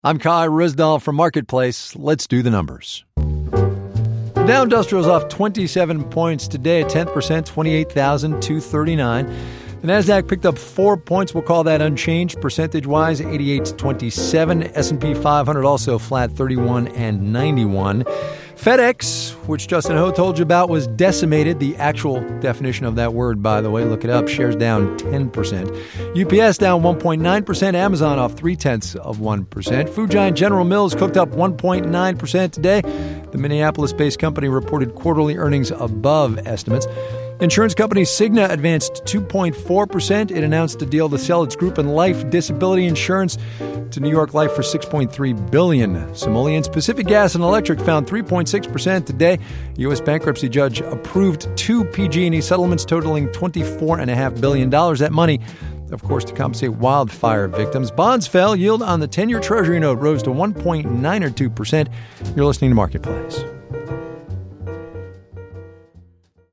I'm Kai Rizdal from Marketplace. Let's do the numbers. The Dow Industrial's off 27 points today, a 10%, 28,239. The Nasdaq picked up 4 points. We'll call that unchanged percentage-wise, 88.27. S&P 500 also flat, 31 and 91. FedEx, which Justin Ho told you about, was decimated. The actual definition of that word, by the way, look it up. Shares down 10%. UPS down 1.9%. Amazon off 0.3%. Food giant General Mills cooked up 1.9% today. The Minneapolis-based company reported quarterly earnings above estimates. Insurance company Cigna advanced 2.4%. It announced a deal to sell its group and life disability insurance to New York Life for $6.3 billion. Simolians Pacific Gas and Electric found 3.6% today. A U.S. bankruptcy judge approved 2 PG&E settlements totaling $24.5 billion. That money, of course, to compensate wildfire victims. Bonds fell. Yield on the 10-year Treasury note rose to 1.92%. You're listening to Marketplace.